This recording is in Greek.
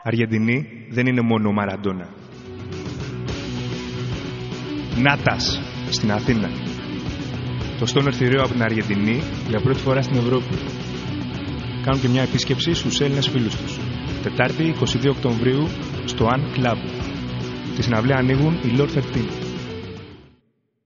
Αργεντινή δεν είναι μόνο ο Μαραντόνα. Νάτας, στην Αθήνα. Το Stoner θηρίο από την Αργεντινή για πρώτη φορά στην Ευρώπη. Κάνουν και μια επίσκεψη στους Έλληνες φίλους τους. Τετάρτη 22 Οκτωβρίου στο An Club. Τη συναυλία ανοίγουν οι Lord 13.